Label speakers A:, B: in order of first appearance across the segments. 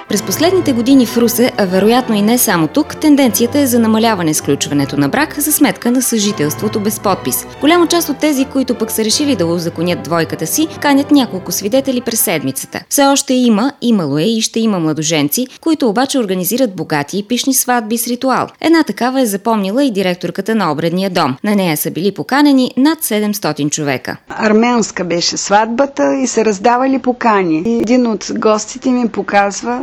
A: През последните години в Русе, а вероятно и не само тук, тенденцията е за намаляване сключването на брак за сметка на съжителството без подпис. Голяма част от тези, които пък са решили да узаконят двойката си, канят няколко свидетели през седмицата. Все още имало е и ще има младоженци, които обаче организират богати и пишни сватби с ритуал. Една такава е запомнила и директорката на обредния дом. На нея са били поканени над 700 човека.
B: Арменска беше сватбата и се раздавали покани. И един от гостите ми показва: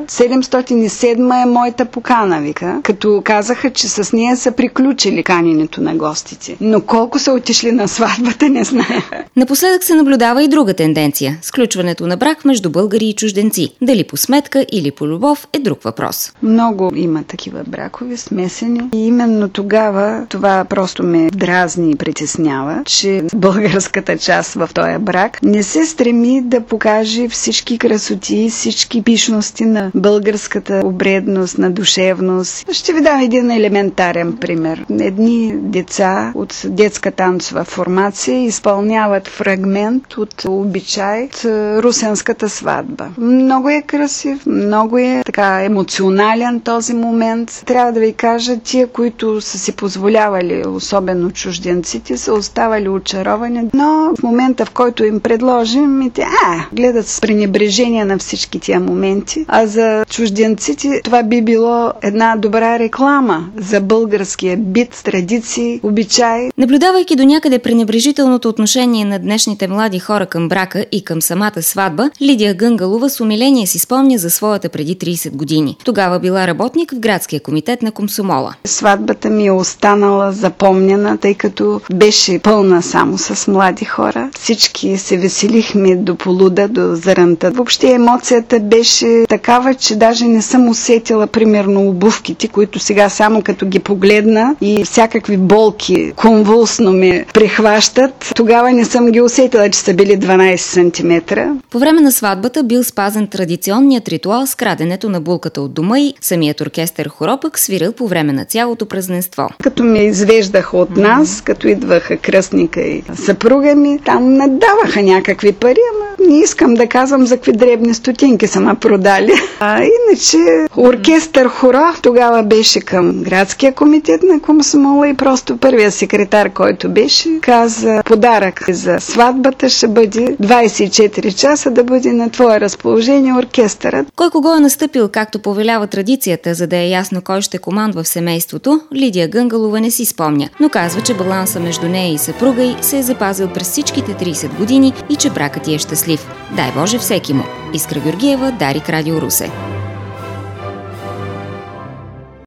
B: 707 е моята покана, вика, като казаха, че с нея са приключили каненето на гостите. Но колко са отишли на сватбата, не знае.
A: Напоследък се наблюдава и друга тенденция – сключването на брак между българи и чужденци. Дали по сметка или по любов е друг въпрос.
B: Много има такива бракове, смесени. И именно тогава това просто ме дразни и притеснява, че българската част в този брак не се стреми да покаже всички красоти, всички пишности на българската обредност, на душевност. Ще ви дам един елементарен пример. Едни деца от детска танцова формация изпълняват фрагмент от обичай от русенската сватба. Много е красив, много е така емоционален този момент. Трябва да ви кажа, тия, които са си позволявали, особено чужденците, са оставали очаровани, но в момента, в който им предложим, те гледат с пренебрежение на всички тия моменти. А за чужденците това би било една добра реклама за българския бит, традиции, обичай.
A: Наблюдавайки до някъде пренебрежителното отношение на днешните млади хора към брака и към самата сватба, Лидия Гънгалова с умиление си спомня за своята преди 30 години. Тогава била работник в градския комитет на Комсомола.
B: Сватбата ми е останала запомнена, тъй като беше пълна само с млади хора. Всички се веселихме до полуда, до заранта. Въобще емоцията беше такава, че даже не съм усетила примерно обувките, които сега само като ги погледна и всякакви болки конвулсно ме прихващат. Тогава не съм ги усетила, че са били 12 см.
A: По време на сватбата бил спазен традиционният ритуал с краденето на булката от дома и самият оркестър хоропък свирил по време на цялото празненство.
B: Като ме извеждаха от нас, като идваха кръстника и съпруга ми, там надаваха някакви пари, ама не искам да казвам за какви дребни стотинки са ме продали. А иначе оркестър хора тогава беше към градския комитет на Комсомола и просто първия секретар, който беше, каза: подарък за сватбата ще бъде 24 часа да бъде на твое разположение оркестърът.
A: Кой кого е настъпил, както повелява традицията, за да е ясно кой ще командва в семейството, Лидия Гънгалова не си спомня, но казва, че баланса между нея и съпруга й се е запазил през всичките 30 години и че бракът й е щастлив. Дай Боже всеки му. Искра Георгиева, Дарик, Радио Русе.